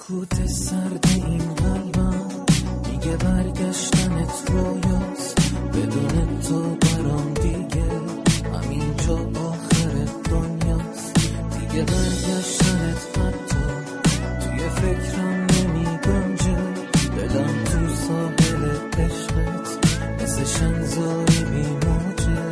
سکوت سرد این قلبم میگه برگشتنت رویاست، بدون تو برام دیگه همین جا آخر دنیاست. دیگه برگشتنت حتی توی فکرم نمی گنجه، دلم تو ساحل عشقت مثل شنزاری بی موجه.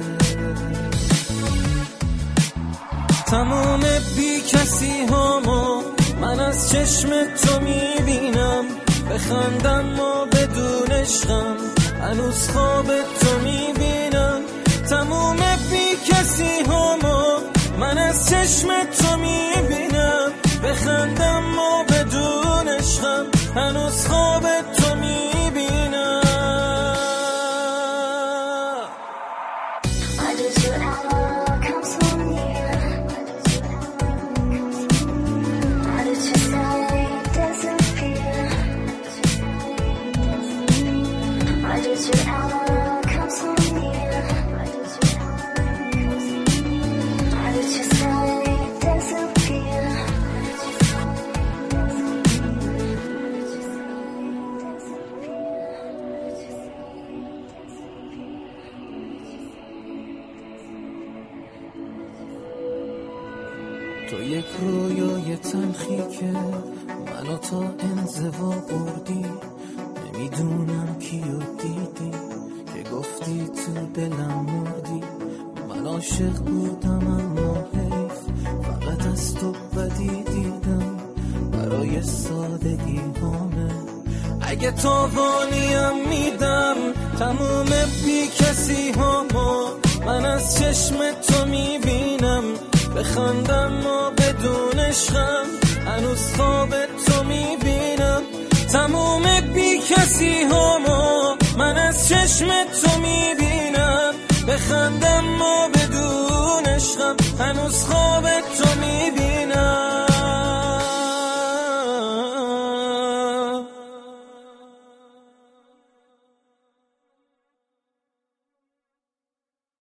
تمام بی کسی هامو من از چشم تو میبینم، بخندم و بدون عشقم هنوز خواب تو میبینم. تمام بی کسی هامو من از چشم تو میبینم، بخندم و بدون عشقم هنوز خواب تو میبینم. تو یک رویای تلخی که منو تا انزوا بردی، نمیدونم کیو دیدی که گفتی تو دلم مردی. من عاشق بودم اما حیف فقط از تو بدی دیدم، برای سادگی هامه اگه تاوانیم میدم. تموم بی کسی هامو من از چشم تو میبینم، بخندم و بدون عشقم هنوز خواب تو میبینم. تموم بی کسی هامو من از چشم تو میبینم، بخندم و بدون عشقم هنوز خواب تو میبینم.